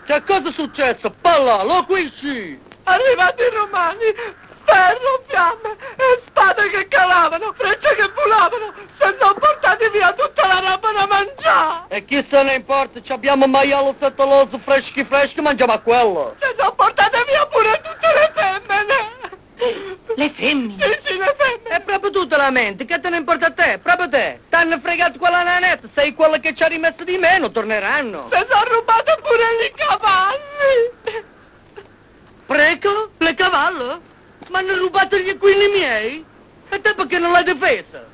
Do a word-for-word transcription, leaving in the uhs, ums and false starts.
Che cosa è successo? Palla, lo qui! Arrivati i romani, ferro, fiamme e spade che calavano, frecce che volavano, se sono portati via tutta la roba da mangiare. E chi se ne importa? Ci abbiamo maiale sotto l'osso freschi freschi, mangiamo a quello. Se sono portate via pure tutte le femmine. Le femmine? Sì, sì, le femmine. E proprio tu te lamenti, che te ne importa a te? Proprio te. T'hanno fregato quella nanetta, sei quello che ci ha rimesso di meno, torneranno. Se sono rubate pure i cavalli. Preco? Le cavallo? Ma hanno rubato gli equini miei? E te perché non l'hai difesa?